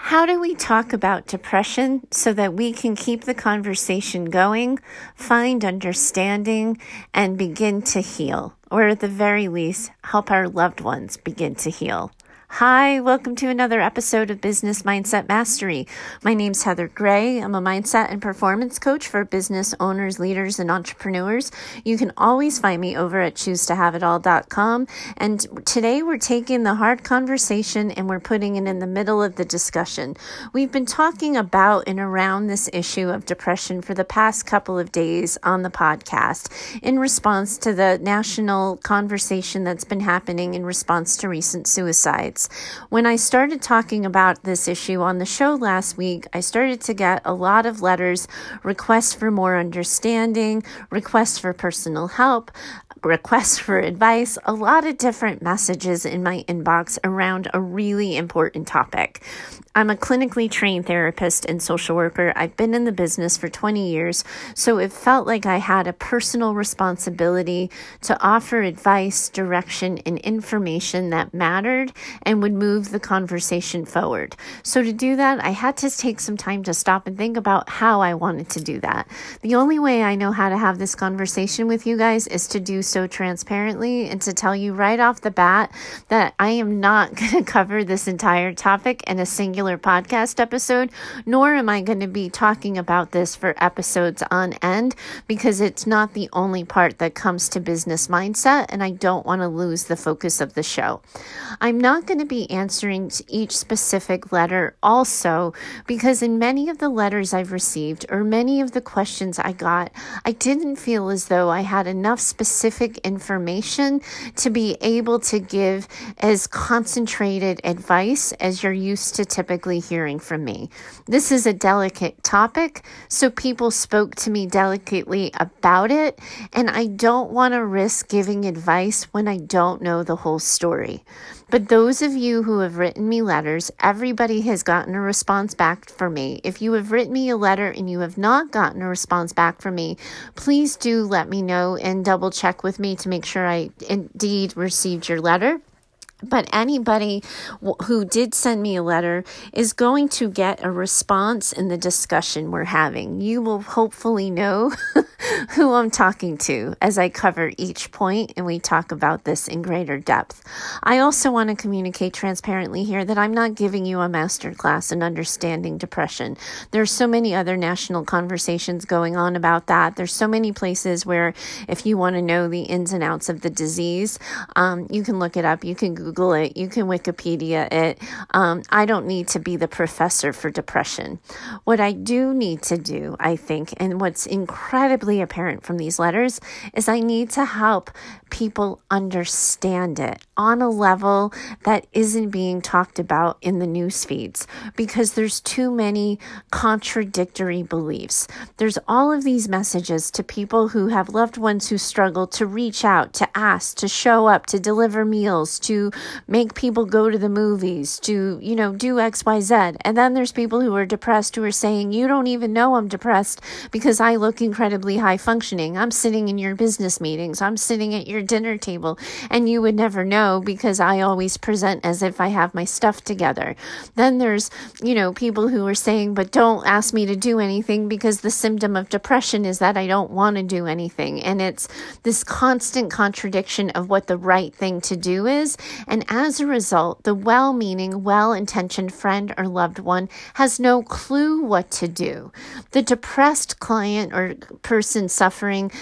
How do we talk about depression so that we can keep the conversation going, find understanding, and begin to heal, or at the very least, help our loved ones begin to heal? Hi, welcome to another episode of Business Mindset Mastery. My name's Heather Gray. I'm a mindset and performance coach for business owners, leaders, and entrepreneurs. You can always find me over at choosetohaveitall.com. And today we're taking the hard conversation and we're putting it in the middle of the discussion. We've been talking about and around this issue of depression for the past couple of days on the podcast in response to the national conversation that's been happening in response to recent suicides. When I started talking about this issue on the show last week, I started to get a lot of letters, requests for more understanding, requests for personal help, requests for advice, a lot of different messages in my inbox around a really important topic. I'm a clinically trained therapist and social worker. I've been in the business for 20 years, so it felt like I had a personal responsibility to offer advice, direction, and information that mattered and would move the conversation forward. So to do that, I had to take some time to stop and think about how I wanted to do that. The only way I know how to have this conversation with you guys is to do so transparently and to tell you right off the bat that I am not going to cover this entire topic in a singular podcast episode, nor am I going to be talking about this for episodes on end, because it's not the only part that comes to business mindset, and I don't want to lose the focus of the show. I'm not going to be answering each specific letter also, because in many of the letters I've received or many of the questions I got, I didn't feel as though I had enough specific information to be able to give as concentrated advice as you're used to typically hearing from me. This is a delicate topic, so people spoke to me delicately about it, and I don't want to risk giving advice when I don't know the whole story. But those of you who have written me letters, everybody has gotten a response back from me. If you have written me a letter and you have not gotten a response back from me, please do let me know and double check with me to make sure I indeed received your letter. But anybody who did send me a letter is going to get a response in the discussion we're having. You will hopefully know who I'm talking to as I cover each point and we talk about this in greater depth. I also want to communicate transparently here that I'm not giving you a masterclass in understanding depression. There's so many other national conversations going on about that. There's so many places where if you want to know the ins and outs of the disease, you can look it up. You can Google it. You can Wikipedia it. I don't need to be the professor for depression. What I do need to do, I think, and what's incredibly apparent from these letters, is I need to help people understand it on a level that isn't being talked about in the news feeds, because there's too many contradictory beliefs. There's all of these messages to people who have loved ones who struggle to reach out, to ask, to show up, to deliver meals, to make people go to the movies, to, do X, Y, Z. And then there's people who are depressed who are saying, you don't even know I'm depressed because I look incredibly high functioning. I'm sitting in your business meetings. I'm sitting at your dinner table, and you would never know because I always present as if I have my stuff together. Then there's, people who are saying, but don't ask me to do anything because the symptom of depression is that I don't want to do anything. And it's this constant contradiction of what the right thing to do is. And as a result, the well-meaning, well-intentioned friend or loved one has no clue what to do. The depressed client or person suffering,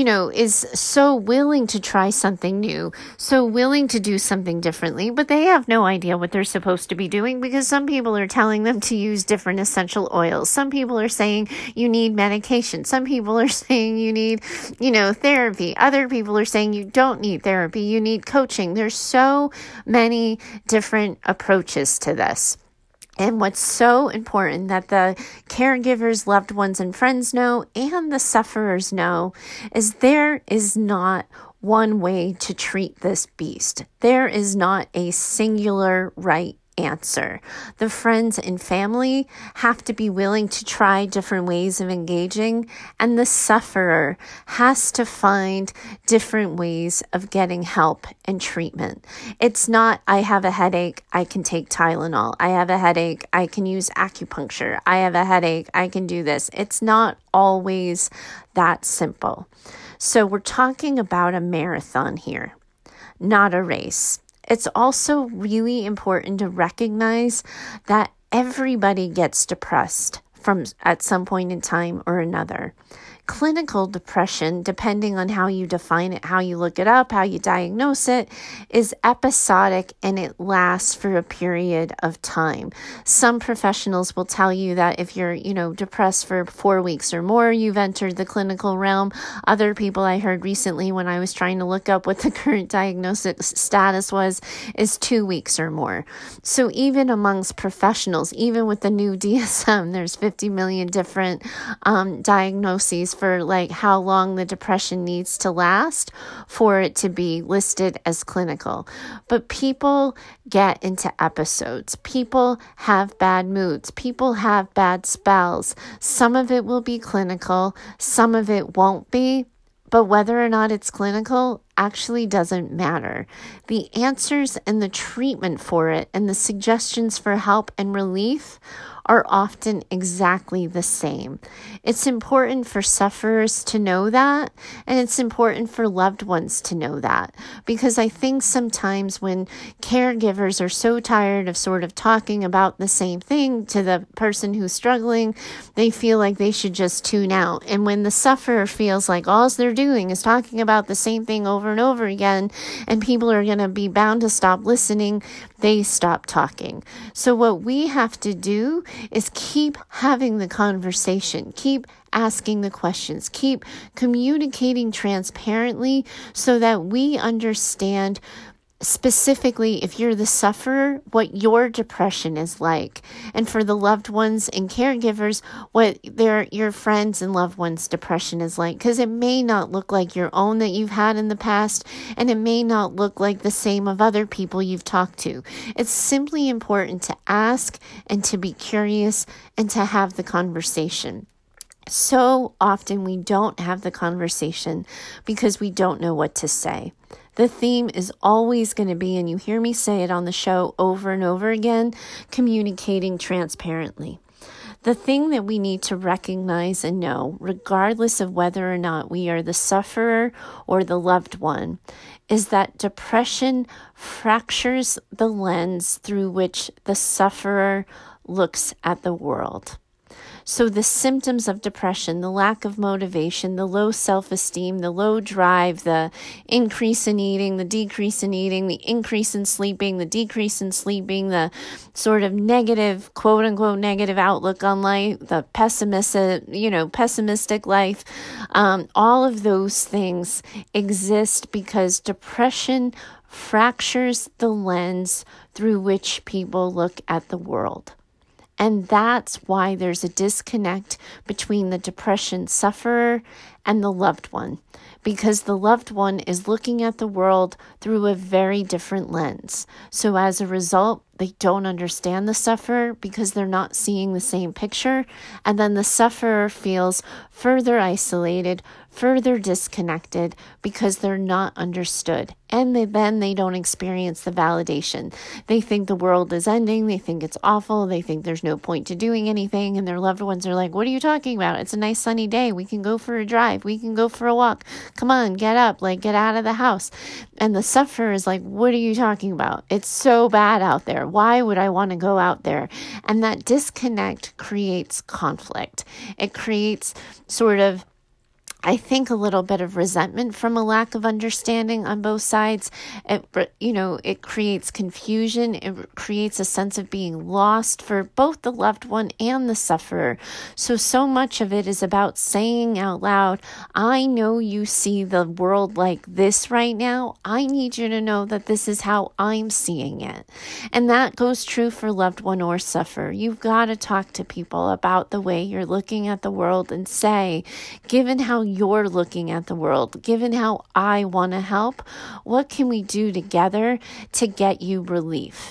is so willing to try something new, so willing to do something differently, but they have no idea what they're supposed to be doing because some people are telling them to use different essential oils. Some people are saying you need medication. Some people are saying you need, therapy. Other people are saying you don't need therapy. You need coaching. There's so many different approaches to this. And what's so important that the caregivers, loved ones, and friends know, and the sufferers know, is there is not one way to treat this beast. There is not a singular right answer. The friends and family have to be willing to try different ways of engaging, and the sufferer has to find different ways of getting help and treatment. It's not, I have a headache, I can take Tylenol. I have a headache, I can use acupuncture. I have a headache, I can do this. It's not always that simple. So we're talking about a marathon here, not a race. It's also really important to recognize that everybody gets depressed at some point in time or another. Clinical depression, depending on how you define it, how you look it up, how you diagnose it, is episodic and it lasts for a period of time. Some professionals will tell you that if you're, depressed for 4 weeks or more, you've entered the clinical realm. Other people I heard recently when I was trying to look up what the current diagnosis status was, is 2 weeks or more. So even amongst professionals, even with the new DSM, there's 50 million different diagnoses for like how long the depression needs to last for it to be listed as clinical. But people get into episodes. People have bad moods. People have bad spells. Some of it will be clinical. Some of it won't be. But whether or not it's clinical actually doesn't matter. The answers and the treatment for it and the suggestions for help and relief are often exactly the same. It's important for sufferers to know that, and it's important for loved ones to know that, because I think sometimes when caregivers are so tired of sort of talking about the same thing to the person who's struggling, they feel like they should just tune out. And when the sufferer feels like all they're doing is talking about the same thing over and over again, and people are going to be bound to stop listening, they stop talking. So what we have to do is keep having the conversation, keep asking the questions, keep communicating transparently so that we understand specifically, if you're the sufferer, what your depression is like, and for the loved ones and caregivers, what your friends and loved ones' depression is like, because it may not look like your own that you've had in the past, and it may not look like the same of other people you've talked to. It's simply important to ask and to be curious and to have the conversation. So often we don't have the conversation because we don't know what to say. The theme is always going to be, and you hear me say it on the show over and over again, communicating transparently. The thing that we need to recognize and know, regardless of whether or not we are the sufferer or the loved one, is that depression fractures the lens through which the sufferer looks at the world. So the symptoms of depression, the lack of motivation, the low self-esteem, the low drive, the increase in eating, the decrease in eating, the increase in sleeping, the decrease in sleeping, the sort of negative, quote unquote, negative outlook on life, the pessimistic life, all of those things exist because depression fractures the lens through which people look at the world. And that's why there's a disconnect between the depression sufferer and the loved one, because the loved one is looking at the world through a very different lens. So as a result, they don't understand the sufferer because they're not seeing the same picture. And then the sufferer feels further isolated, further disconnected because they're not understood. And then they don't experience the validation. They think the world is ending. They think it's awful. They think there's no point to doing anything. And their loved ones are like, what are you talking about? It's a nice sunny day. We can go for a drive. We can go for a walk. Come on, get up, get out of the house. And the sufferer is like, what are you talking about? It's so bad out there. Why would I want to go out there? And that disconnect creates conflict. It creates sort of, I think, a little bit of resentment from a lack of understanding on both sides. It creates confusion. It creates a sense of being lost for both the loved one and the sufferer. So much of it is about saying out loud, I know you see the world like this right now. I need you to know that this is how I'm seeing it. And that goes true for loved one or sufferer. You've got to talk to people about the way you're looking at the world and say, given how you're looking at the world, given how I want to help, what can we do together to get you relief?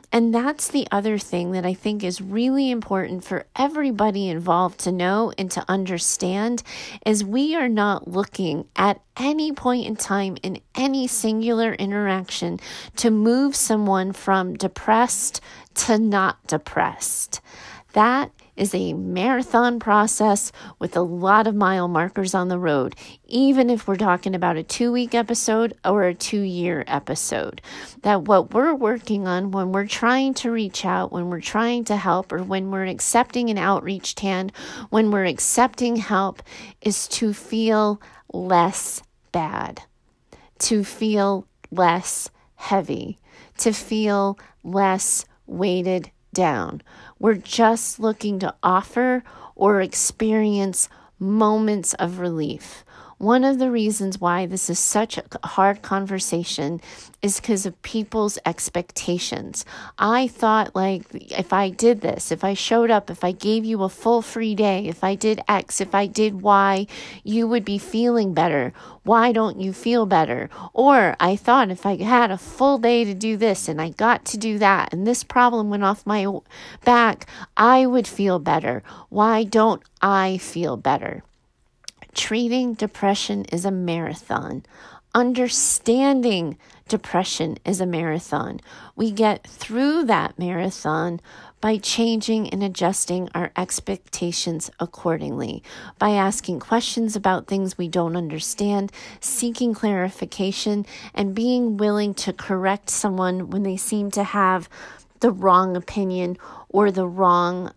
And that's the other thing that I think is really important for everybody involved to know and to understand is we are not looking at any point in time in any singular interaction to move someone from depressed to not depressed. That is a marathon process with a lot of mile markers on the road, even if we're talking about a 2-week episode or a 2-year episode. That what we're working on when we're trying to reach out, when we're trying to help, or when we're accepting an outreached hand, when we're accepting help, is to feel less bad, to feel less heavy, to feel less weighted down. We're just looking to offer or experience moments of relief. One of the reasons why this is such a hard conversation is because of people's expectations. I thought, like, if I did this, if I showed up, if I gave you a full free day, if I did X, if I did Y, you would be feeling better. Why don't you feel better? Or I thought if I had a full day to do this and I got to do that and this problem went off my back, I would feel better. Why don't I feel better? Treating depression is a marathon. Understanding depression is a marathon. We get through that marathon by changing and adjusting our expectations accordingly, by asking questions about things we don't understand, seeking clarification, and being willing to correct someone when they seem to have the wrong opinion or the wrong,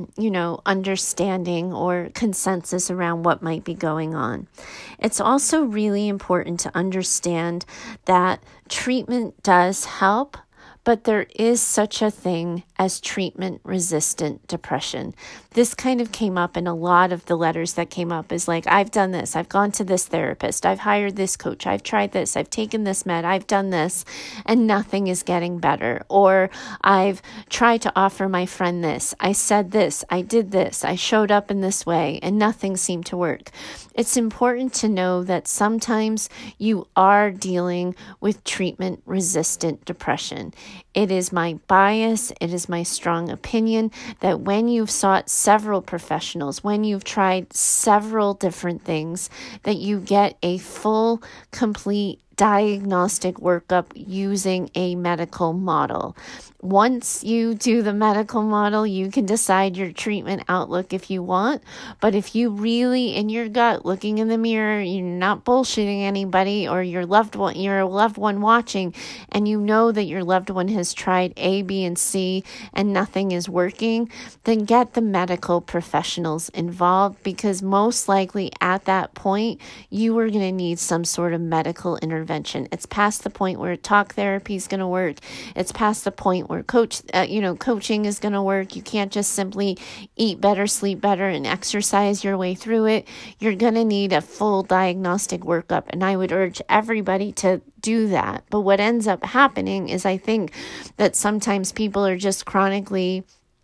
understanding or consensus around what might be going on. It's also really important to understand that treatment does help, but there is such a thing as treatment-resistant depression. This kind of came up in a lot of the letters that came up is like, I've done this, I've gone to this therapist, I've hired this coach, I've tried this, I've taken this med, I've done this, and nothing is getting better. Or I've tried to offer my friend this, I said this, I did this, I showed up in this way, and nothing seemed to work. It's important to know that sometimes you are dealing with treatment-resistant depression. It is my bias, it is my strong opinion that when you've sought several professionals, when you've tried several different things, that you get a full, complete diagnostic workup using a medical model. Once you do the medical model, you can decide your treatment outlook if you want. But if you really, in your gut, looking in the mirror, you're not bullshitting anybody or you're a loved one watching, and you know that your loved one has tried A, B, and C and nothing is working, then get the medical professionals involved, because most likely at that point, you are going to need some sort of medical intervention. It's past the point where talk therapy is going to work. It's past the point where coaching is going to work. You can't just simply eat better, sleep better, and exercise your way through it. You're going to need a full diagnostic workup, and I would urge everybody to do that. But what ends up happening is I think that sometimes people are just chronically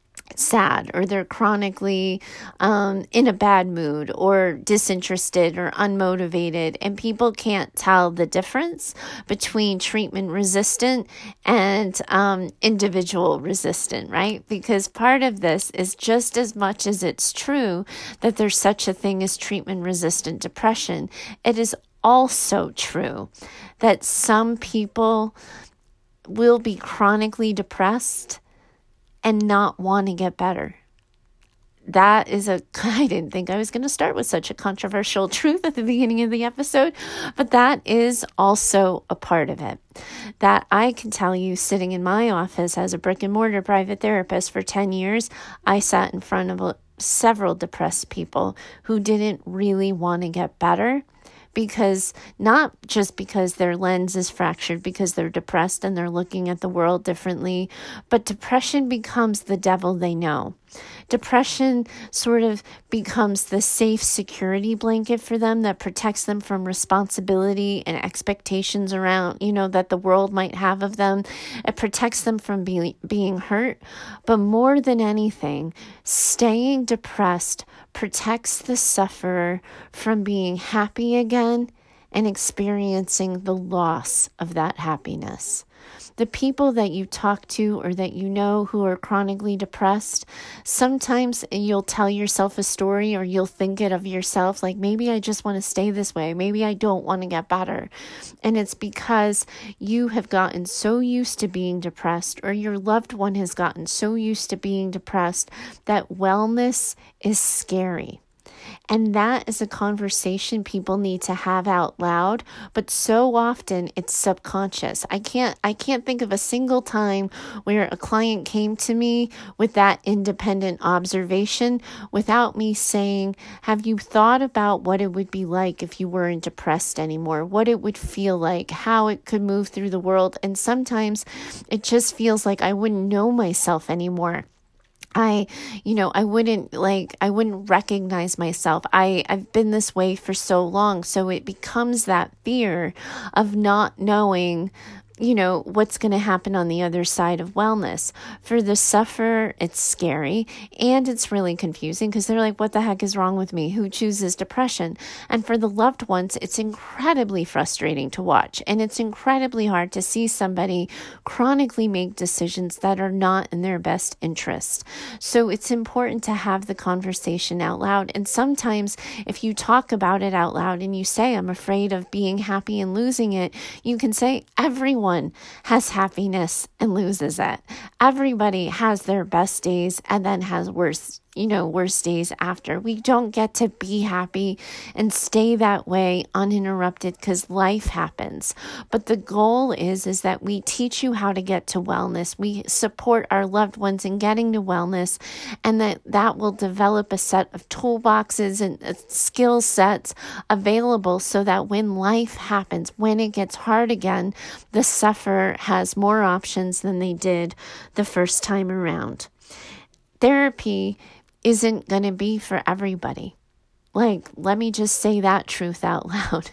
sad, or they're chronically in a bad mood or disinterested or unmotivated, and people can't tell the difference between treatment resistant and individual resistant, right? Because part of this is, just as much as it's true that there's such a thing as treatment resistant depression, it is also true that some people will be chronically depressed and not want to get better. That is I didn't think I was going to start with such a controversial truth at the beginning of the episode, but that is also a part of it. That I can tell you, sitting in my office as a brick and mortar private therapist for 10 years, I sat in front of several depressed people who didn't really want to get better. Because not just because their lens is fractured, because they're depressed and they're looking at the world differently, but depression becomes the devil they know. Depression sort of becomes the safe security blanket for them that protects them from responsibility and expectations around, that the world might have of them. It protects them from being hurt. But more than anything, staying depressed protects the sufferer from being happy again and experiencing the loss of that happiness. The people that you talk to or that you know who are chronically depressed, sometimes you'll tell yourself a story or you'll think it of yourself, like maybe I just want to stay this way. Maybe I don't want to get better. And it's because you have gotten so used to being depressed, or your loved one has gotten so used to being depressed, that wellness is scary. And that is a conversation people need to have out loud, but so often it's subconscious. I can't think of a single time where a client came to me with that independent observation without me saying, have you thought about what it would be like if you weren't depressed anymore? What it would feel like, how it could move through the world? And sometimes it just feels like I wouldn't know myself anymore. I wouldn't recognize myself. I've been this way for so long. So it becomes that fear of not knowing, what's going to happen on the other side of wellness. For the sufferer, it's scary and it's really confusing because they're like, what the heck is wrong with me? Who chooses depression? And for the loved ones, it's incredibly frustrating to watch. And it's incredibly hard to see somebody chronically make decisions that are not in their best interest. So it's important to have the conversation out loud. And sometimes if you talk about it out loud and you say, I'm afraid of being happy and losing it, you can say, everyone has happiness and loses it. Everybody has their best days and then has worse days after. We don't get to be happy and stay that way uninterrupted because life happens. But the goal is that we teach you how to get to wellness. We support our loved ones in getting to wellness, and that will develop a set of toolboxes and skill sets available so that when life happens, when it gets hard again, the sufferer has more options than they did the first time around. Therapy isn't going to be for everybody. Let me just say that truth out loud.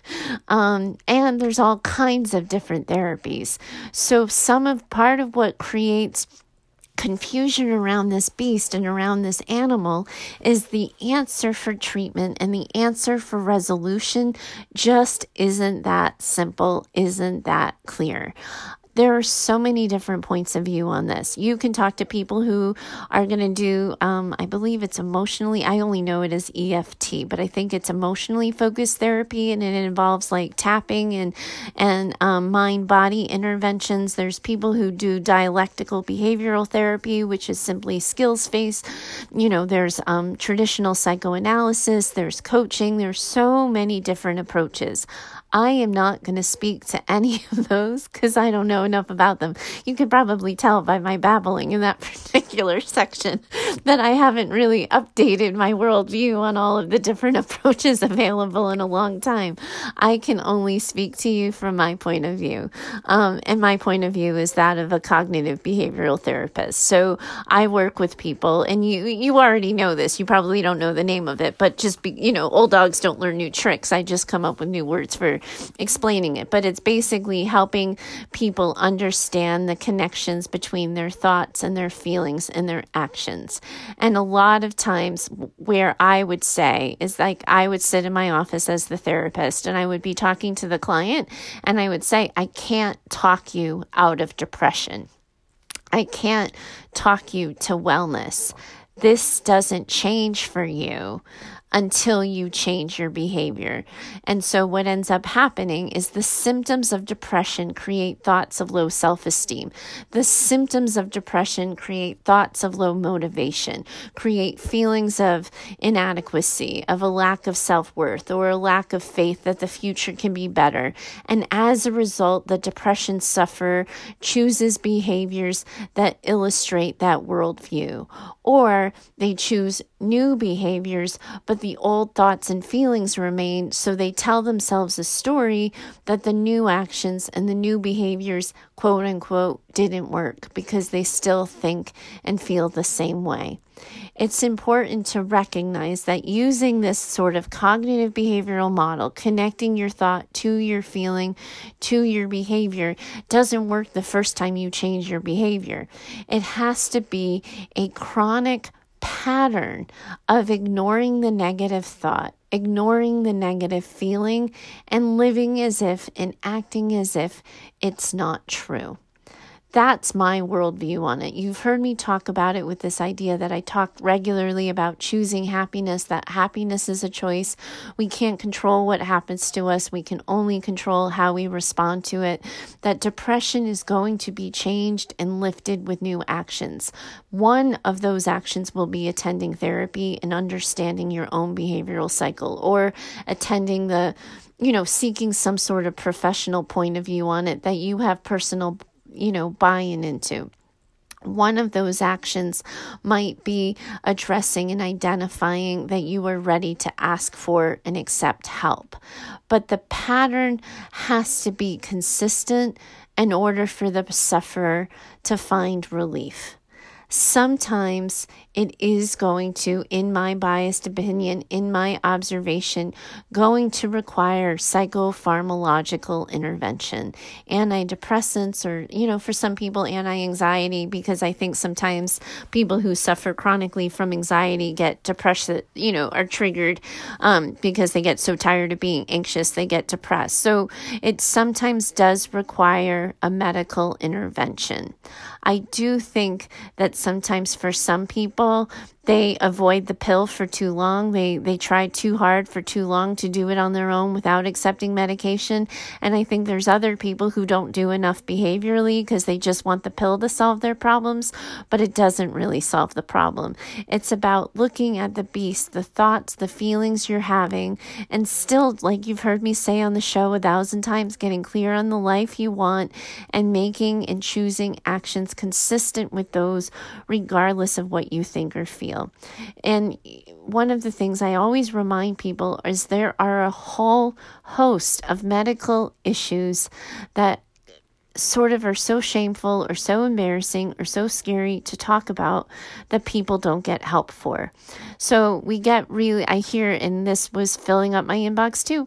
And there's all kinds of different therapies. So part of what creates confusion around this beast and around this animal is the answer for treatment and the answer for resolution just isn't that simple, isn't that clear. There are so many different points of view on this. You can talk to people who are going to do, I believe it's I only know it as EFT, but I think it's emotionally focused therapy, and it involves like tapping and mind-body interventions. There's people who do dialectical behavioral therapy, which is simply skills-based. There's traditional psychoanalysis, there's coaching, there's so many different approaches. I am not going to speak to any of those because I don't know enough about them. You could probably tell by my babbling in that particular section that I haven't really updated my worldview on all of the different approaches available in a long time. I can only speak to you from my point of view. And my point of view is that of a cognitive behavioral therapist. So I work with people, and you already know this. You probably don't know the name of it, but just old dogs don't learn new tricks. I just come up with new words for explaining it, but it's basically helping people understand the connections between their thoughts and their feelings and their actions. And a lot of times where I would say is I would sit in my office as the therapist and I would be talking to the client and I would say, I can't talk you out of depression. I can't talk you to wellness. This doesn't change for you until you change your behavior. And so what ends up happening is the symptoms of depression create thoughts of low self-esteem. The symptoms of depression create thoughts of low motivation, create feelings of inadequacy, of a lack of self-worth, or a lack of faith that the future can be better. And as a result, the depression sufferer chooses behaviors that illustrate that worldview. Or they choose new behaviors, but the old thoughts and feelings remain, so they tell themselves a story that the new actions and the new behaviors, quote unquote, didn't work because they still think and feel the same way. It's important to recognize that using this sort of cognitive behavioral model, connecting your thought to your feeling, to your behavior, doesn't work the first time you change your behavior. It has to be a chronic pattern of ignoring the negative thought, ignoring the negative feeling, and living as if and acting as if it's not true. That's my worldview on it. You've heard me talk about it with this idea that I talk regularly about choosing happiness, that happiness is a choice. We can't control what happens to us. We can only control how we respond to it. That depression is going to be changed and lifted with new actions. One of those actions will be attending therapy and understanding your own behavioral cycle, or attending seeking some sort of professional point of view on it that you have personal buy-in into. One of those actions might be addressing and identifying that you are ready to ask for and accept help. But the pattern has to be consistent in order for the sufferer to find relief. Sometimes it is going to, in my biased opinion, in my observation, going to require psychopharmacological intervention, antidepressants, or, for some people, anti-anxiety, because I think sometimes people who suffer chronically from anxiety get depressed, are triggered because they get so tired of being anxious, they get depressed. So it sometimes does require a medical intervention. I do think that sometimes for some people, they avoid the pill for too long. They try too hard for too long to do it on their own without accepting medication. And I think there's other people who don't do enough behaviorally because they just want the pill to solve their problems, but it doesn't really solve the problem. It's about looking at the beast, the thoughts, the feelings you're having, and still, like you've heard me say on the show 1,000 times, getting clear on the life you want and making and choosing actions consistent with those regardless of what you think or feel. And one of the things I always remind people is there are a whole host of medical issues that sort of are so shameful or so embarrassing or so scary to talk about that people don't get help for. So we get I hear, and this was filling up my inbox too,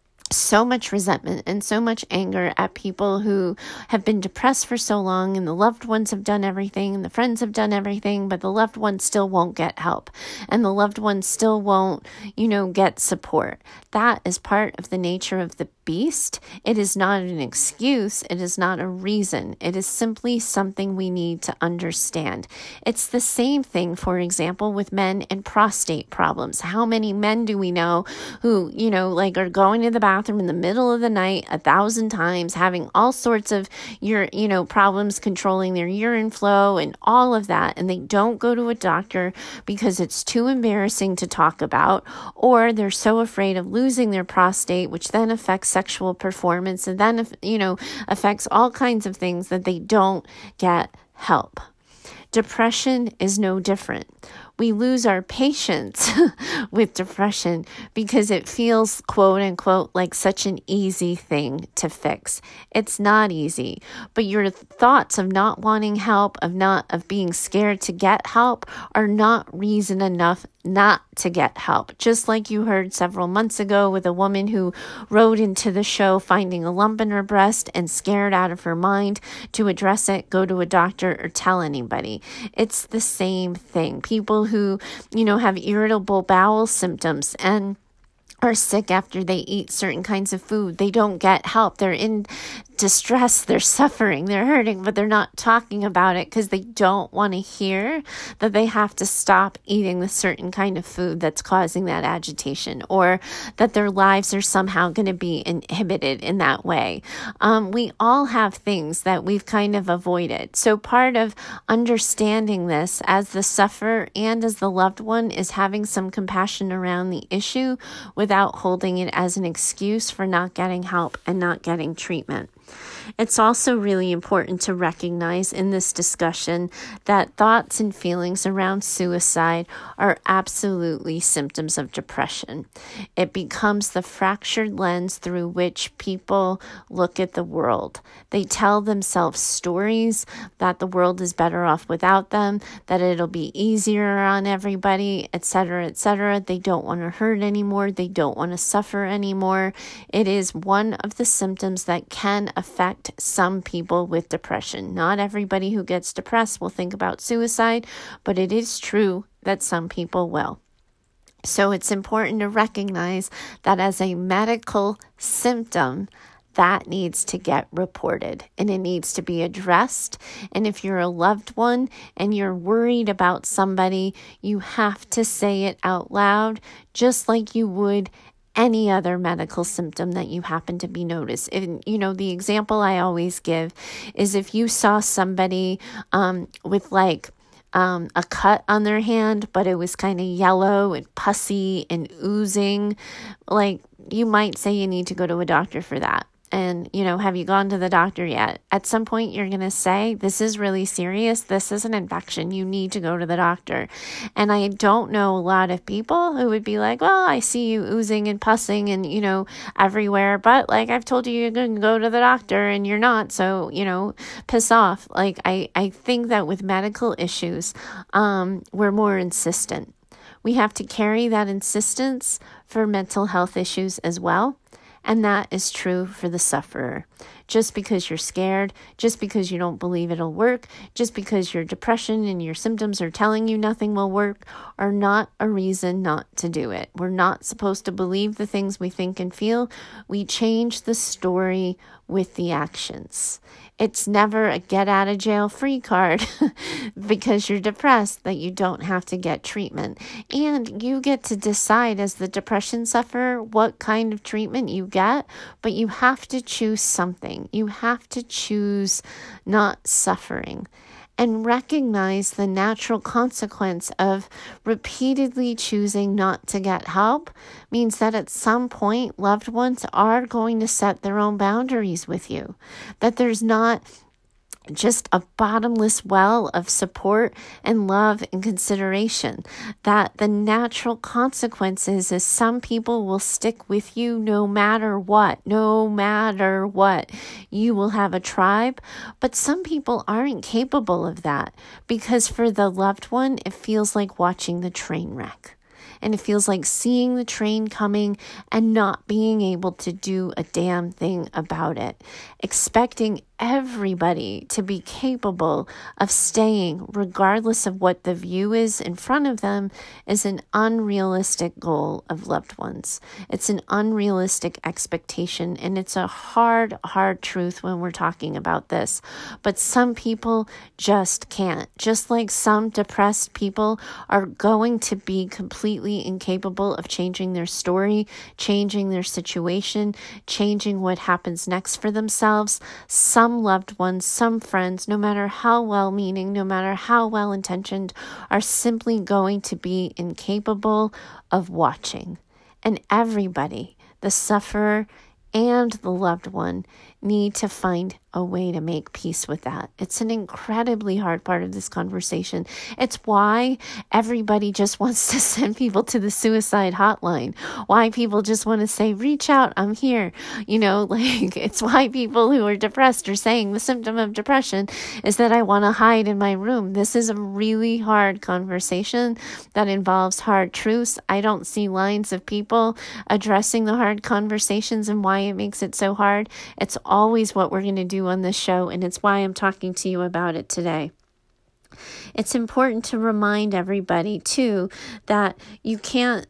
so much resentment and so much anger at people who have been depressed for so long, and the loved ones have done everything and the friends have done everything, but the loved ones still won't get help and the loved ones still won't, get support. That is part of the nature of the beast. It is not an excuse. It is not a reason. It is simply something we need to understand. It's the same thing, for example, with men and prostate problems. How many men do we know who, are going to the bathroom in the middle of the night 1,000 times, having all sorts of problems controlling their urine flow and all of that, and they don't go to a doctor because it's too embarrassing to talk about, or they're so afraid of losing their prostate, which then affects sexual performance and then, affects all kinds of things, that they don't get help. Depression is no different. We lose our patience with depression because it feels, quote unquote, like such an easy thing to fix. It's not easy, but your thoughts of not wanting help, of being scared to get help, are not reason enough not to get help. Just like you heard several months ago with a woman who wrote into the show finding a lump in her breast and scared out of her mind to address it, go to a doctor, or tell anybody. It's the same thing. People who, have irritable bowel symptoms and are sick after they eat certain kinds of food, they don't get help. They're in distress, they're suffering, they're hurting, but they're not talking about it because they don't want to hear that they have to stop eating the certain kind of food that's causing that agitation, or that their lives are somehow going to be inhibited in that way. We all have things that we've kind of avoided. So part of understanding this as the sufferer and as the loved one is having some compassion around the issue without holding it as an excuse for not getting help and not getting treatment. It's also really important to recognize in this discussion that thoughts and feelings around suicide are absolutely symptoms of depression. It becomes the fractured lens through which people look at the world. They tell themselves stories that the world is better off without them, that it'll be easier on everybody, etc., etc. They don't want to hurt anymore. They don't want to suffer anymore. It is one of the symptoms that can affect some people with depression. Not everybody who gets depressed will think about suicide, but it is true that some people will. So it's important to recognize that as a medical symptom, that needs to get reported and it needs to be addressed. And if you're a loved one and you're worried about somebody, you have to say it out loud, just like you would any other medical symptom that you happen to be noticed. And, the example I always give is if you saw somebody with a cut on their hand, but it was kind of yellow and pussy and oozing, you might say you need to go to a doctor for that. And, have you gone to the doctor yet? At some point, you're going to say, this is really serious. This is an infection. You need to go to the doctor. And I don't know a lot of people who would be like, well, I see you oozing and pussing and, everywhere. But I've told you you're going to go to the doctor and you're not. So, piss off. I think that with medical issues, we're more insistent. We have to carry that insistence for mental health issues as well. And that is true for the sufferer. Just because you're scared, just because you don't believe it'll work, just because your depression and your symptoms are telling you nothing will work, are not a reason not to do it. We're not supposed to believe the things we think and feel. We change the story with the actions. It's never a get out of jail free card because you're depressed that you don't have to get treatment. And you get to decide as the depression sufferer what kind of treatment you get, but you have to choose something. You have to choose not suffering. And recognize the natural consequence of repeatedly choosing not to get help means that at some point loved ones are going to set their own boundaries with you. That there's not just a bottomless well of support and love and consideration. That the natural consequences is some people will stick with you no matter what. You will have a tribe, but some people aren't capable of that because for the loved one, it feels like watching the train wreck. And it feels like seeing the train coming and not being able to do a damn thing about it. Expecting everybody to be capable of staying regardless of what the view is in front of them is an unrealistic goal of loved ones. It's an unrealistic expectation, and it's a hard truth when we're talking about this. But some people just can't. Just like some depressed people are going to be completely incapable of changing their story, changing their situation, changing what happens next for themselves. Some loved ones, some friends, no matter how well-meaning, no matter how well-intentioned, are simply going to be incapable of watching. And everybody, the sufferer and the loved one, need to find a way to make peace with that. It's an incredibly hard part of this conversation. It's why everybody just wants to send people to the suicide hotline. Why people just want to say, reach out, I'm here. It's why people who are depressed are saying the symptom of depression is that I want to hide in my room. This is a really hard conversation that involves hard truths. I don't see lines of people addressing the hard conversations and why it makes it so hard. It's always what we're going to do on this show, and it's why I'm talking to you about it today. It's important to remind everybody, too, that you can't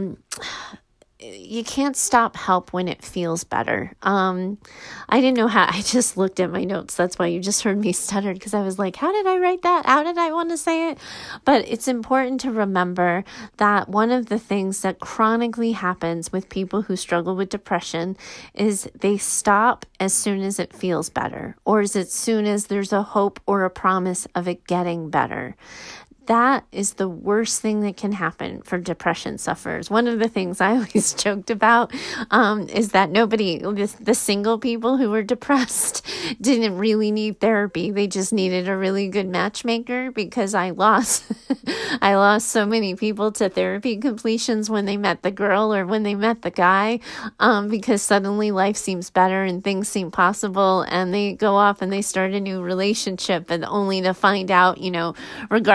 stop help when it feels better. I didn't know how, I just looked at my notes. That's why you just heard me stutter, because I was like, how did I write that? How did I want to say it? But it's important to remember that one of the things that chronically happens with people who struggle with depression is they stop as soon as it feels better, or as soon as there's a hope or a promise of it getting better. That is the worst thing that can happen for depression sufferers. One of the things I always joked about is that the single people who were depressed didn't really need therapy. They just needed a really good matchmaker, because I lost so many people to therapy completions when they met the girl or when they met the guy, because suddenly life seems better and things seem possible, and they go off and they start a new relationship, and only to find out, regardless of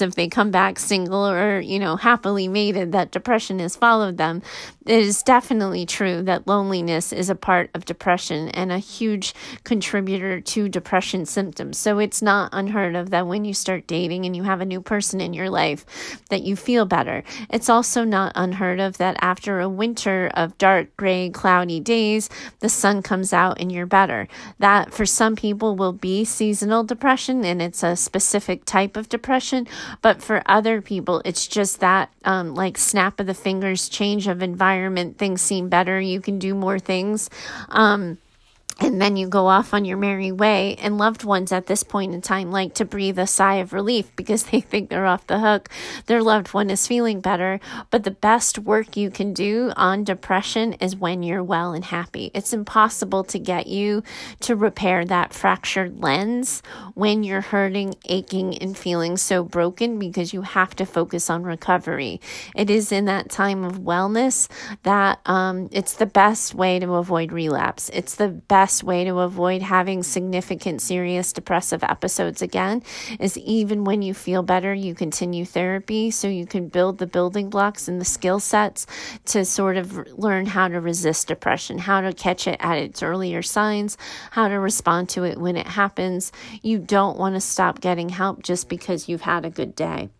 if they come back single or, happily mated, that depression has followed them. It is definitely true that loneliness is a part of depression and a huge contributor to depression symptoms. So it's not unheard of that when you start dating and you have a new person in your life that you feel better. It's also not unheard of that after a winter of dark, gray, cloudy days, the sun comes out and you're better. That for some people will be seasonal depression, and it's a specific type of depression. But for other people, it's just that like snap of the fingers, change of environment, things seem better, you can do more things. And then you go off on your merry way, and loved ones at this point in time like to breathe a sigh of relief because they think they're off the hook. Their loved one is feeling better. But the best work you can do on depression is when you're well and happy. It's impossible to get you to repair that fractured lens when you're hurting, aching, and feeling so broken, because you have to focus on recovery. It is in that time of wellness that it's the best way to avoid relapse. It's the best way to avoid having significant, serious depressive episodes again, is even when you feel better, you continue therapy so you can build the building blocks and the skill sets to sort of learn how to resist depression, how to catch it at its earlier signs, how to respond to it when it happens. You don't want to stop getting help just because you've had a good day.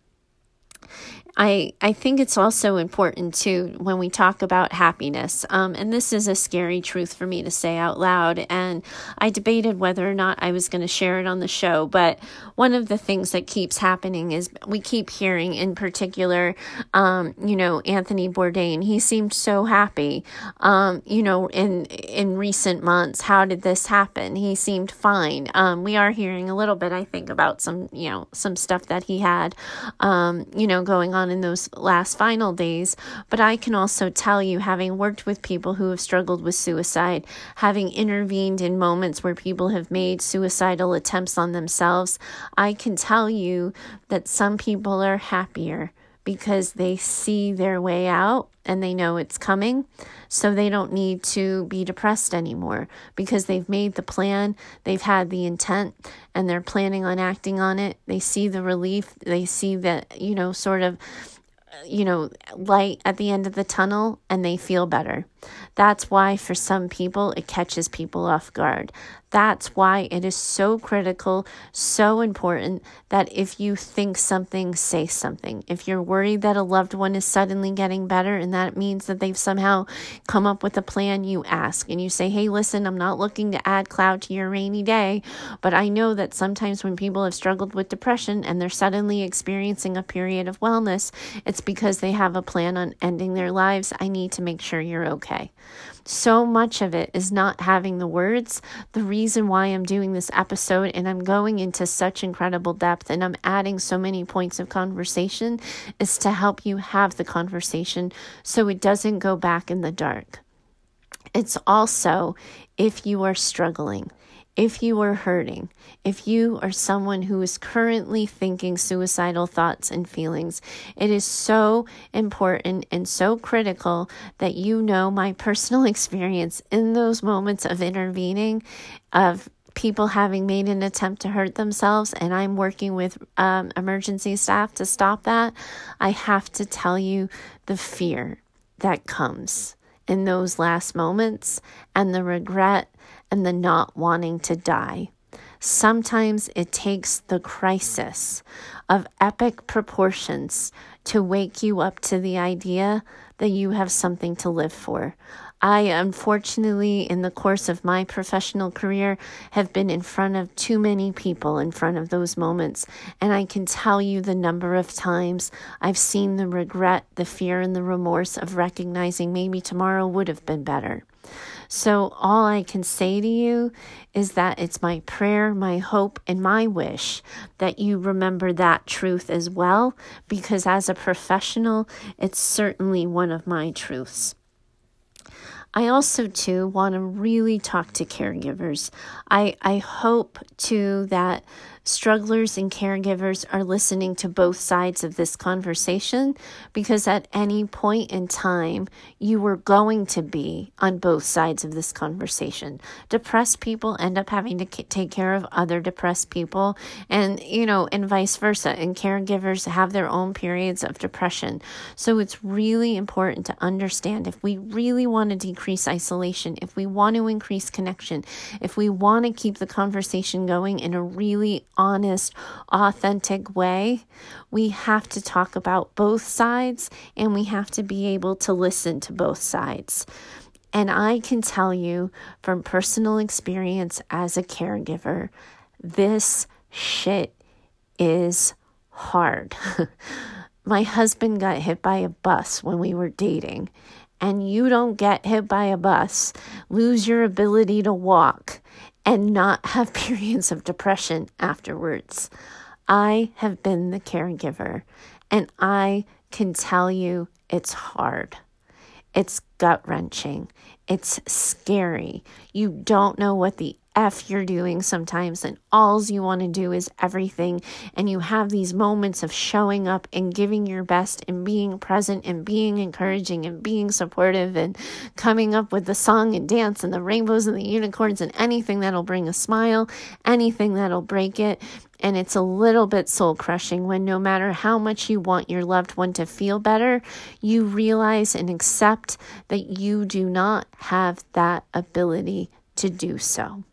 I think it's also important too when we talk about happiness, and this is a scary truth for me to say out loud, and I debated whether or not I was going to share it on the show, but one of the things that keeps happening is we keep hearing, in particular, Anthony Bourdain. He seemed so happy, in recent months. How did this happen? He seemed fine. We are hearing a little bit, I think, about some stuff that he had, going on in those last final days. But I can also tell you, having worked with people who have struggled with suicide, having intervened in moments where people have made suicidal attempts on themselves, I can tell you that some people are happier because they see their way out and they know it's coming. So they don't need to be depressed anymore because they've made the plan, they've had the intent, and they're planning on acting on it. They see the relief, they see the, light at the end of the tunnel, and they feel better. That's why for some people it catches people off guard. That's why it is so critical, so important that if you think something, say something. If you're worried that a loved one is suddenly getting better and that means that they've somehow come up with a plan, you ask and you say, hey, listen, I'm not looking to add cloud to your rainy day, but I know that sometimes when people have struggled with depression and they're suddenly experiencing a period of wellness, it's because they have a plan on ending their lives. I need to make sure you're okay. So much of it is not having the words. The reason why I'm doing this episode and I'm going into such incredible depth and I'm adding so many points of conversation is to help you have the conversation so it doesn't go back in the dark. It's also, if you are struggling, if you are hurting, if you are someone who is currently thinking suicidal thoughts and feelings, it is so important and so critical that you know my personal experience in those moments of intervening, of people having made an attempt to hurt themselves, and I'm working with emergency staff to stop that. I have to tell you the fear that comes in those last moments and the regret and the not wanting to die. Sometimes it takes the crisis of epic proportions to wake you up to the idea that you have something to live for. I, unfortunately, in the course of my professional career, have been in front of too many people in front of those moments. And I can tell you the number of times I've seen the regret, the fear, and the remorse of recognizing maybe tomorrow would have been better. So all I can say to you is that it's my prayer, my hope, and my wish that you remember that truth as well, because as a professional, it's certainly one of my truths. I also, too, want to really talk to caregivers. I hope, too, that strugglers and caregivers are listening to both sides of this conversation, because at any point in time, you were going to be on both sides of this conversation. Depressed people end up having to take care of other depressed people, and, and vice versa. And caregivers have their own periods of depression. So it's really important to understand, if we really want to decrease isolation, if we want to increase connection, if we want to keep the conversation going in a really honest, authentic way, we have to talk about both sides, and we have to be able to listen to both sides. And I can tell you from personal experience as a caregiver, this shit is hard. My husband got hit by a bus when we were dating, and you don't get hit by a bus, lose your ability to walk, and not have periods of depression afterwards. I have been the caregiver, and I can tell you it's hard. It's gut-wrenching. It's scary. You don't know what the F you're doing sometimes, and all you want to do is everything, and you have these moments of showing up and giving your best and being present and being encouraging and being supportive and coming up with the song and dance and the rainbows and the unicorns and anything that'll bring a smile, anything that'll break it. And it's a little bit soul-crushing when, no matter how much you want your loved one to feel better, you realize and accept that you do not have that ability to do so.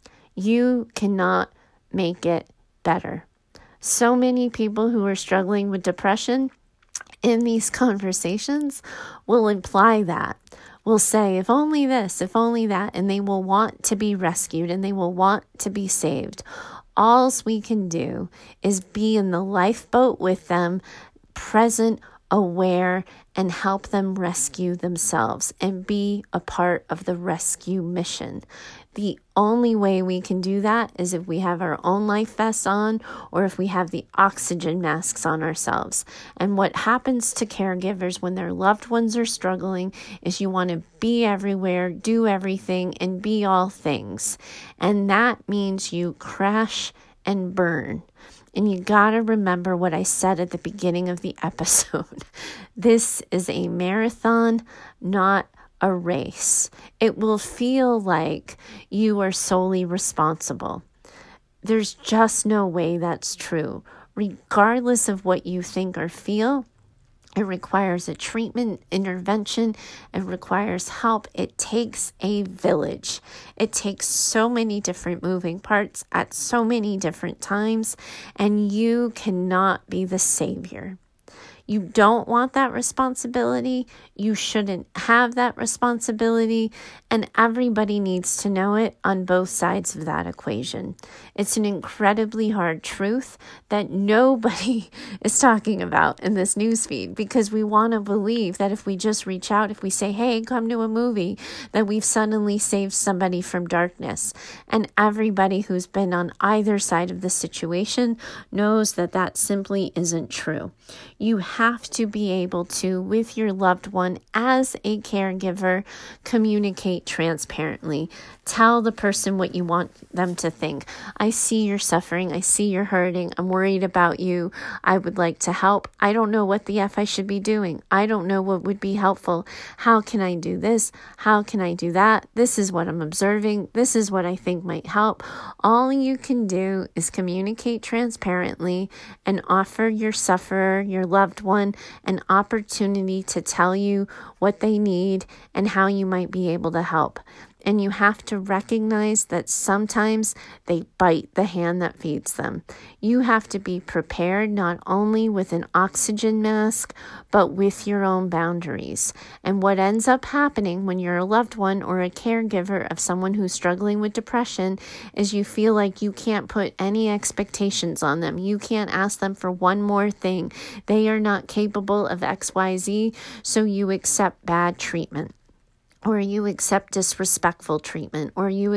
You cannot make it better. So many people who are struggling with depression in these conversations will imply that. Will say, if only this, if only that, and they will want to be rescued and they will want to be saved. All we can do is be in the lifeboat with them, present, aware, and help them rescue themselves and be a part of the rescue mission. The only way we can do that is if we have our own life vests on, or if we have the oxygen masks on ourselves. And what happens to caregivers when their loved ones are struggling is you want to be everywhere, do everything, and be all things. And that means you crash and burn. And you got to remember what I said at the beginning of the episode. This is a marathon, not a race. It will feel like you are solely responsible. There's just no way that's true. Regardless of what you think or feel, it requires a treatment, intervention. It requires help. It takes a village. It takes so many different moving parts at so many different times, and you cannot be the savior. You don't want that responsibility. You shouldn't have that responsibility. And everybody needs to know it on both sides of that equation. It's an incredibly hard truth that nobody is talking about in this newsfeed, because we want to believe that if we just reach out, if we say, hey, come to a movie, that we've suddenly saved somebody from darkness. And everybody who's been on either side of the situation knows that that simply isn't true. You have to be able to, with your loved one as a caregiver, communicate transparently. Tell the person what you want them to think. I see you're suffering. I see you're hurting. I'm worried about you. I would like to help. I don't know what the F I should be doing. I don't know what would be helpful. How can I do this? How can I do that? This is what I'm observing. This is what I think might help. All you can do is communicate transparently and offer your sufferer, your loved one, an opportunity to tell you what they need and how you might be able to help. And you have to recognize that sometimes they bite the hand that feeds them. You have to be prepared not only with an oxygen mask, but with your own boundaries. And what ends up happening when you're a loved one or a caregiver of someone who's struggling with depression is you feel like you can't put any expectations on them. You can't ask them for one more thing. They are not capable of XYZ, so you accept bad treatment. Or you accept disrespectful treatment, or you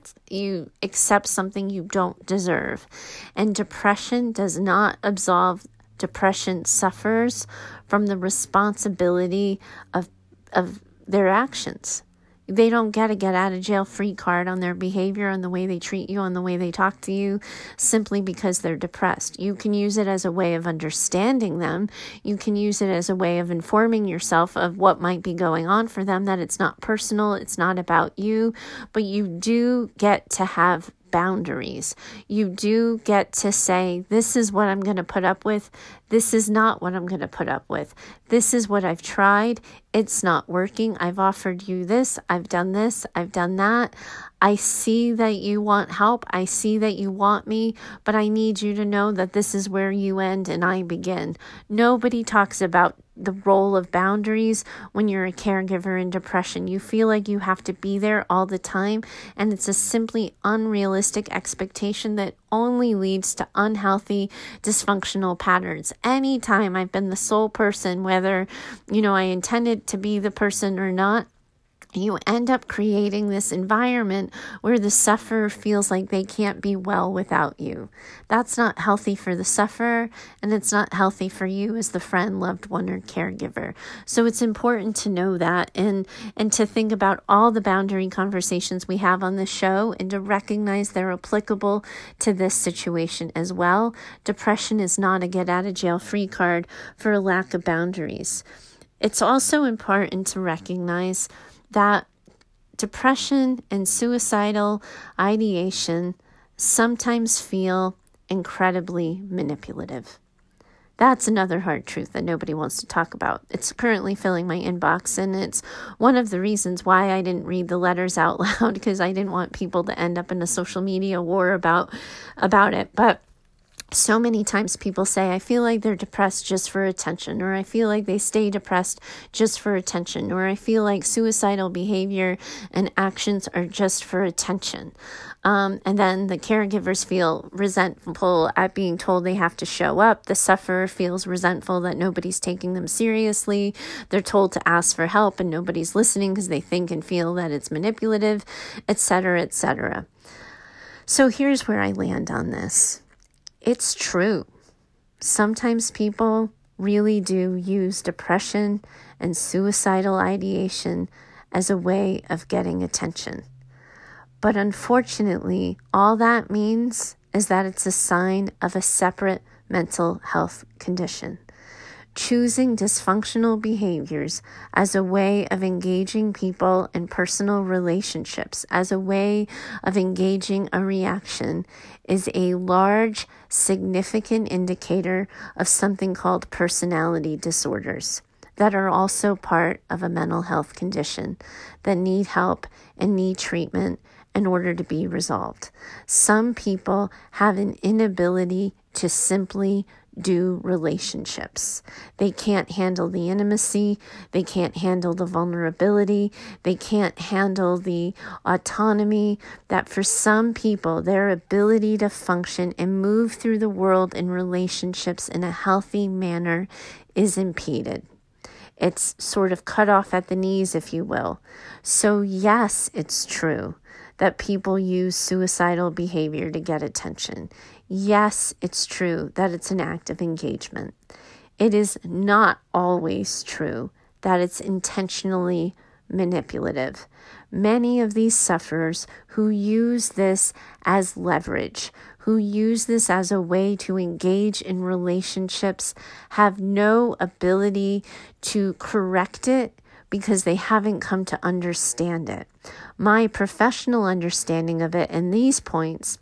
accept something you don't deserve. And depression does not absolve depression sufferers from the responsibility of their actions. They don't get a get out of jail free card on their behavior, on the way they treat you, on the way they talk to you, simply because they're depressed. You can use it as a way of understanding them. You can use it as a way of informing yourself of what might be going on for them, that it's not personal, it's not about you, but you do get to have boundaries. You do get to say, this is what I'm going to put up with. This is not what I'm going to put up with. This is what I've tried. It's not working. I've offered you this. I've done this. I've done that. I see that you want help. I see that you want me, but I need you to know that this is where you end and I begin. Nobody talks about the role of boundaries when you're a caregiver in depression. You feel like you have to be there all the time, and it's a simply unrealistic expectation that only leads to unhealthy, dysfunctional patterns. Anytime I've been the sole person, whether, I intended to be the person or not, you end up creating this environment where the sufferer feels like they can't be well without you. That's not healthy for the sufferer, and it's not healthy for you as the friend, loved one, or caregiver. So it's important to know that and to think about all the boundary conversations we have on this show and to recognize they're applicable to this situation as well. Depression is not a get out of jail free card for a lack of boundaries. It's also important to recognize that depression and suicidal ideation sometimes feel incredibly manipulative. That's another hard truth that nobody wants to talk about. It's currently filling my inbox, and it's one of the reasons why I didn't read the letters out loud, because I didn't want people to end up in a social media war about it. But so many times people say, I feel like they're depressed just for attention, or I feel like they stay depressed just for attention, or I feel like suicidal behavior and actions are just for attention. And then the caregivers feel resentful at being told they have to show up. The sufferer feels resentful that nobody's taking them seriously. They're told to ask for help and nobody's listening because they think and feel that it's manipulative, etc., etc. So here's where I land on this. It's true. Sometimes people really do use depression and suicidal ideation as a way of getting attention. But unfortunately, all that means is that it's a sign of a separate mental health condition. Choosing dysfunctional behaviors as a way of engaging people in personal relationships, as a way of engaging a reaction, is a large, significant indicator of something called personality disorders that are also part of a mental health condition that need help and need treatment in order to be resolved. Some people have an inability to simply do relationships. They can't handle the intimacy. They can't handle the vulnerability. They can't handle the autonomy that for some people, their ability to function and move through the world in relationships in a healthy manner is impeded. It's sort of cut off at the knees, if you will. So yes, it's true that people use suicidal behavior to get attention. Yes, it's true that it's an act of engagement. It is not always true that it's intentionally manipulative. Many of these sufferers who use this as leverage, who use this as a way to engage in relationships, have no ability to correct it because they haven't come to understand it. My professional understanding of it and these points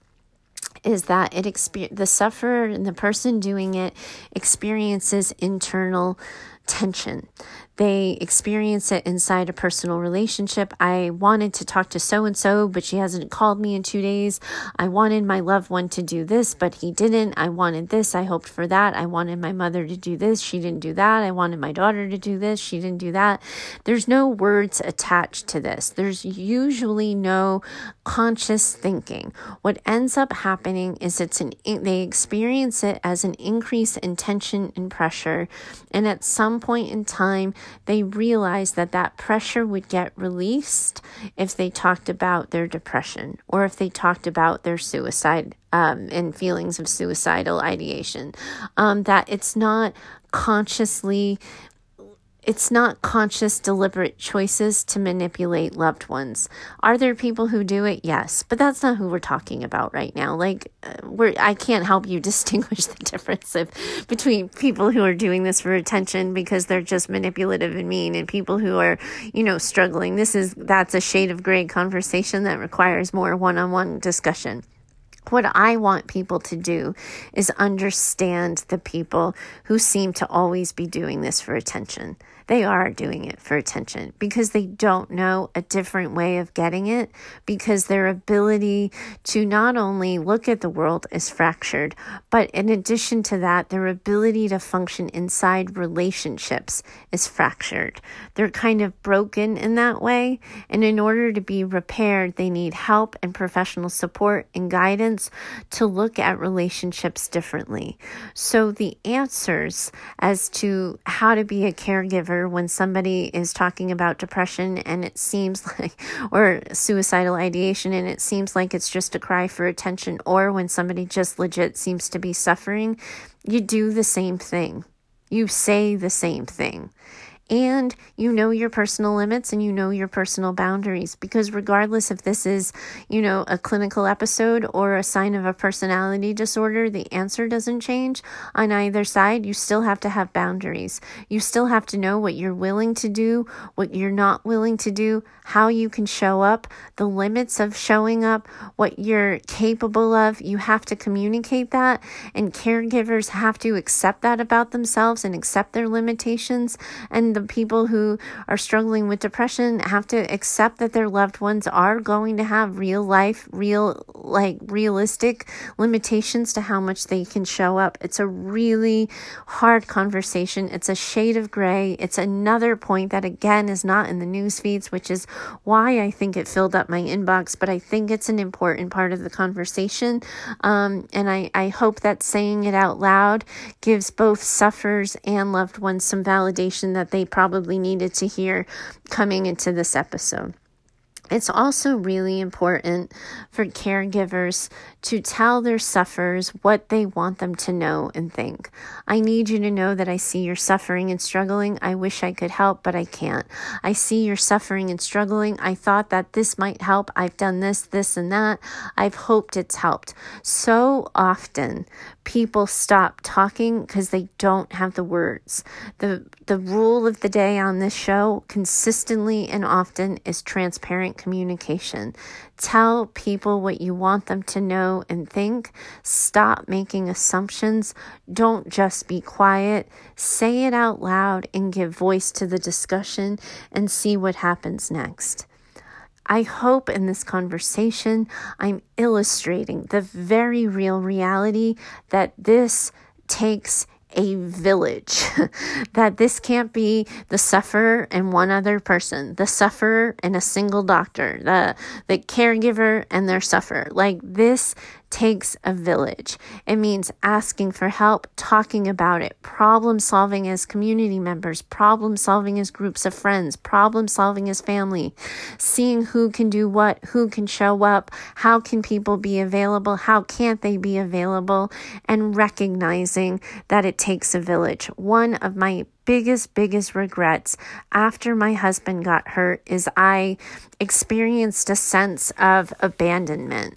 is that the sufferer and the person doing it experiences internal tension. They experience it inside a personal relationship. I wanted to talk to so-and-so, but she hasn't called me in 2 days. I wanted my loved one to do this, but he didn't. I wanted this. I hoped for that. I wanted my mother to do this. She didn't do that. I wanted my daughter to do this. She didn't do that. There's no words attached to this. There's usually no conscious thinking. What ends up happening is they experience it as an increase in tension and pressure. And at some point in time, they realized that pressure would get released if they talked about their depression or if they talked about their suicide and feelings of suicidal ideation. That it's not consciously it's not conscious, deliberate choices to manipulate loved ones. Are there people who do it? Yes, but that's not who we're talking about right now. Like, I can't help you distinguish the difference between people who are doing this for attention because they're just manipulative and mean, and people who are, struggling. That's a shade of gray conversation that requires more one-on-one discussion. What I want people to do is understand the people who seem to always be doing this for attention. They are doing it for attention because they don't know a different way of getting it, because their ability to not only look at the world is fractured, but in addition to that, their ability to function inside relationships is fractured. They're kind of broken in that way, and in order to be repaired, they need help and professional support and guidance to look at relationships differently. So the answers as to how to be a caregiver when somebody is talking about depression and it seems like, or suicidal ideation, and it seems like it's just a cry for attention, or when somebody just legit seems to be suffering, you do the same thing. You say the same thing. And you know your personal limits and you know your personal boundaries, because regardless if this is, a clinical episode or a sign of a personality disorder, the answer doesn't change on either side. You still have to have boundaries. You still have to know what you're willing to do, what you're not willing to do, how you can show up, the limits of showing up, what you're capable of. You have to communicate that, and caregivers have to accept that about themselves and accept their limitations. And the people who are struggling with depression have to accept that their loved ones are going to have realistic limitations to how much they can show up. It's a really hard conversation. It's a shade of gray. It's another point that, again, is not in the news feeds, which is why I think it filled up my inbox, but I think it's an important part of the conversation. And I hope that saying it out loud gives both sufferers and loved ones some validation that they probably needed to hear coming into this episode. It's also really important for caregivers to tell their sufferers what they want them to know and think. I need you to know that I see you're suffering and struggling. I wish I could help, but I can't. I see you're suffering and struggling. I thought that this might help. I've done this, and that. I've hoped it's helped. So often, people stop talking because they don't have the words. The rule of the day on this show consistently and often is transparent communication. Tell people what you want them to know and think. Stop making assumptions. Don't just be quiet. Say it out loud and give voice to the discussion and see what happens next. I hope in this conversation I'm illustrating the very real reality that this takes a village, that this can't be the sufferer and one other person, the sufferer and a single doctor, the caregiver and their sufferer. Like, this takes a village. It means asking for help, talking about it, problem solving as community members, problem solving as groups of friends, problem solving as family, seeing who can do what, who can show up, how can people be available, how can't they be available, and recognizing that it takes a village. One of my biggest regrets after my husband got hurt is I experienced a sense of abandonment.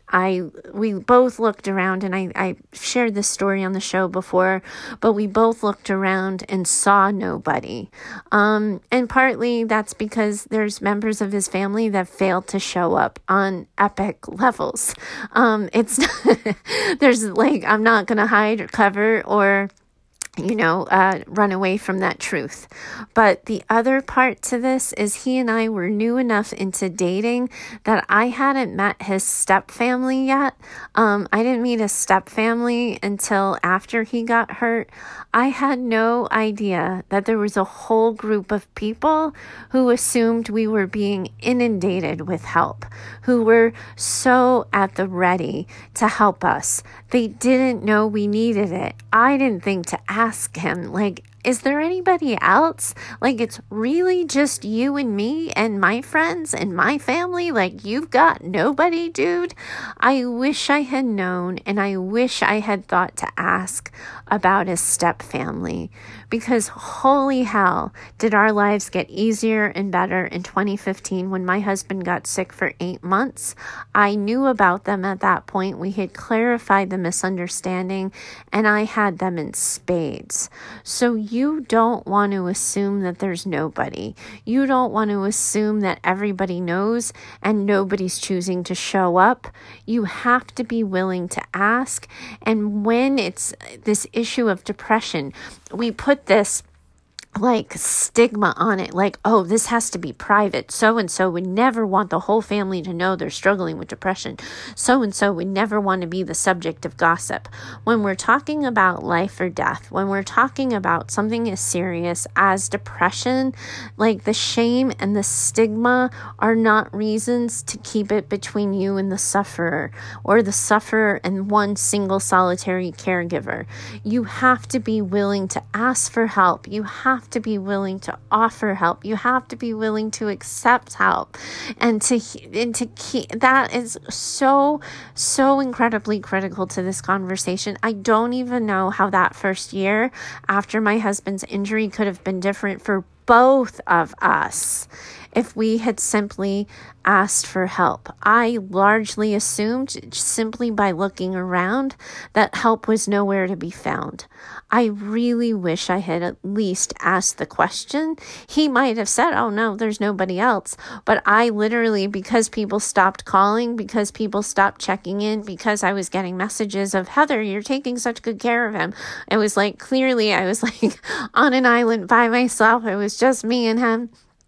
We both looked around, and I shared this story on the show before, but we both looked around and saw nobody. And partly that's because there's members of his family that failed to show up on epic levels. I'm not going to hide or cover or run away from that truth. But the other part to this is he and I were new enough into dating that I hadn't met his stepfamily yet. I didn't meet his stepfamily until after he got hurt. I had no idea that there was a whole group of people who assumed we were being inundated with help, who were so at the ready to help us. They didn't know we needed it. I didn't think to ask him, is there anybody else? It's really just you and me and my friends and my family? You've got nobody, dude? I wish I had known, and I wish I had thought to ask about his step family, because holy hell, did our lives get easier and better in 2015 when my husband got sick for 8 months. I knew about them at that point. We had clarified the misunderstanding, and I had them in spades. So you don't want to assume that there's nobody. You don't want to assume that everybody knows and nobody's choosing to show up. You have to be willing to ask. And when it's this issue of depression, we put this like stigma on it, like, oh, this has to be private. So-and-so would never want the whole family to know they're struggling with depression. So-and-so would never want to be the subject of gossip. When we're talking about life or death, when we're talking about something as serious as depression, like the shame and the stigma are not reasons to keep it between you and the sufferer, or the sufferer and one single solitary caregiver. You have to be willing to ask for help. You have to be willing to offer help. You have to be willing to accept help, and to keep that is so incredibly critical to this conversation. I don't even know how that first year after my husband's injury could have been different for both of us if we had simply asked for help. I largely assumed, simply by looking around, that help was nowhere to be found. I really wish I had at least asked the question. He might have said, oh no, there's nobody else. But I literally, because people stopped calling, because people stopped checking in, because I was getting messages of, Heather, you're taking such good care of him. It was like, clearly I was like on an island by myself. It was just me and him.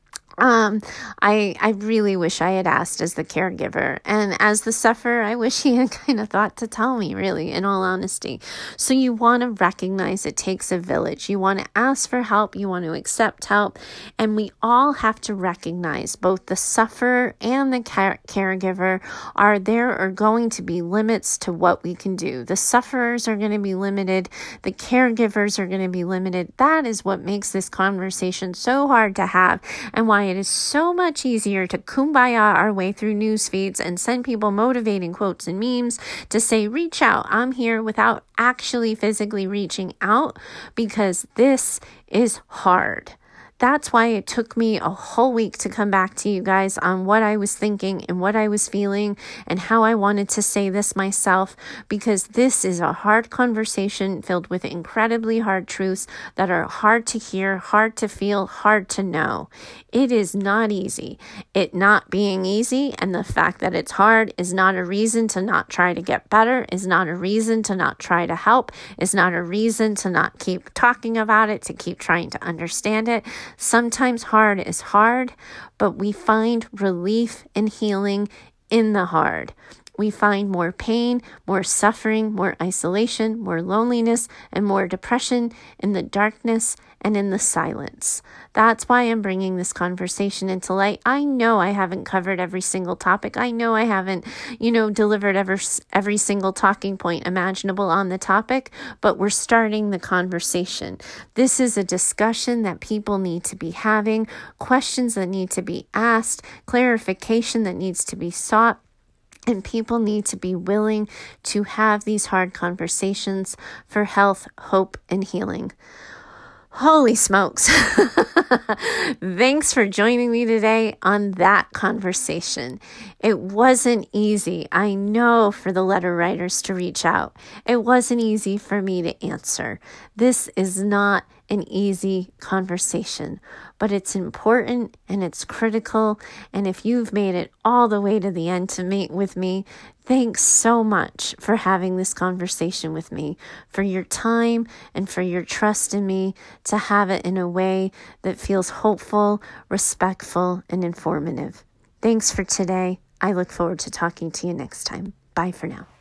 I really wish I had asked as the caregiver, and as the sufferer, I wish he had kind of thought to tell me, really, in all honesty. So you want to recognize it takes a village. You want to ask for help. You want to accept help. And we all have to recognize both the sufferer and the caregiver there are going to be limits to what we can do. The sufferers are going to be limited. The caregivers are going to be limited. That is what makes this conversation so hard to have, and why it is so much easier to kumbaya our way through news feeds and send people motivating quotes and memes to say, reach out, I'm here, without actually physically reaching out, because this is hard. That's why it took me a whole week to come back to you guys on what I was thinking and what I was feeling and how I wanted to say this myself, because this is a hard conversation filled with incredibly hard truths that are hard to hear, hard to feel, hard to know. It is not easy. It not being easy and the fact that it's hard is not a reason to not try to get better, is not a reason to not try to help, is not a reason to not keep talking about it, to keep trying to understand it. Sometimes hard is hard, but we find relief and healing in the hard. We find more pain, more suffering, more isolation, more loneliness, and more depression in the darkness and in the silence. That's why I'm bringing this conversation into light. I know I haven't covered every single topic. I know I haven't, delivered every single talking point imaginable on the topic, but we're starting the conversation. This is a discussion that people need to be having, questions that need to be asked, clarification that needs to be sought. And people need to be willing to have these hard conversations for health, hope, and healing. Holy smokes. Thanks for joining me today on that conversation. It wasn't easy, I know, for the letter writers to reach out. It wasn't easy for me to answer. This is not an easy conversation, but it's important and it's critical. And if you've made it all the way to the end to meet with me, thanks so much for having this conversation with me, for your time and for your trust in me to have it in a way that feels hopeful, respectful, and informative. Thanks for today. I look forward to talking to you next time. Bye for now.